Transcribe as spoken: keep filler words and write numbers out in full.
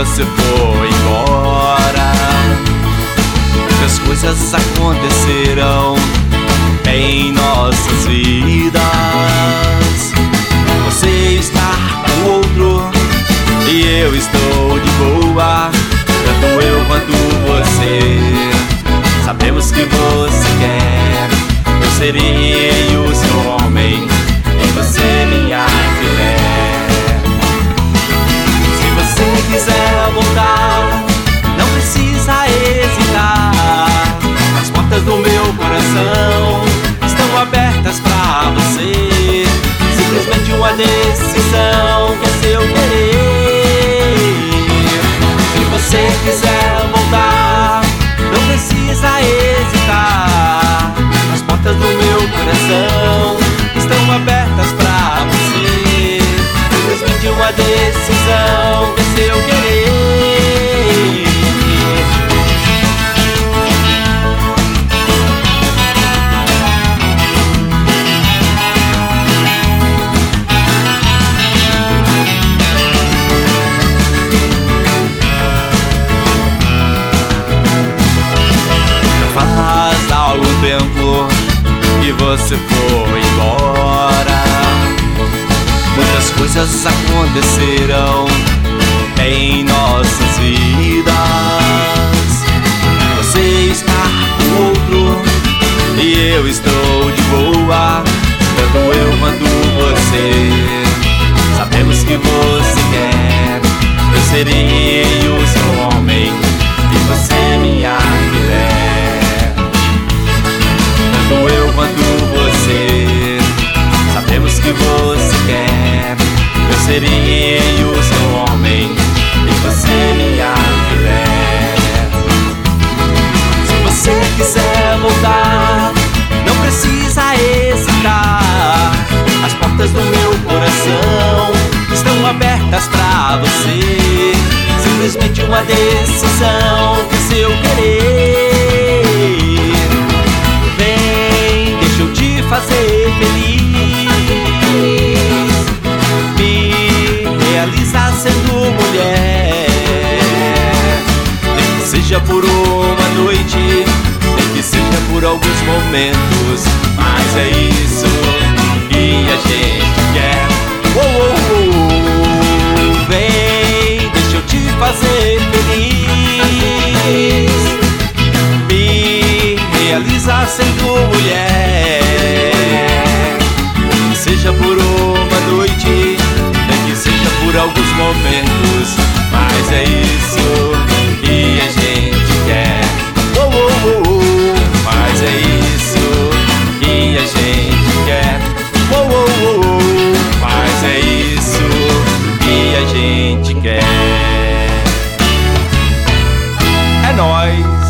você foi embora. Muitas coisas aconteceram em nossas vidas. Você está com outro e eu estou de boa. Tanto eu quanto você sabemos que você quer. Eu serei o seu homem e você minha filé. Se você quiser voltar, não precisa hesitar. As portas do meu coração estão abertas pra você. Simplesmente uma decisão que é seu querer. Se você quiser voltar, não precisa hesitar. As portas do meu coração estão abertas pra você. Simplesmente uma decisão que é seu querer. Faz algum tempo que você foi embora. Muitas coisas aconteceram em nossas vidas. Você está com outro e eu estou de boa. Tanto eu quanto você sabemos que você quer. Eu serei o seu homem e você minha mulher. Tanto eu quanto você sabemos que você quer. Eu serei o seu homem e você minha mulher. Se você quiser voltar, não precisa hesitar. As portas do meu coração estão abertas pra você. Simplesmente uma decisão que é seu querer. Vem, deixa eu te fazer feliz. Me realizar sendo mulher. Nem que seja por uma noite, nem que seja por alguns momentos, mas é isso que a gente quer. Oh, oh, oh. Vem, deixa eu te fazer feliz. Me realizar sendo mulher. Nem que seja por uma noite, nem que seja por alguns momentos, mas é isso que a gente quer. Oh, oh, oh, oh. Mas é isso que a gente quer. Oh, oh, oh, oh. Mas é isso que a gente quer. É nóis.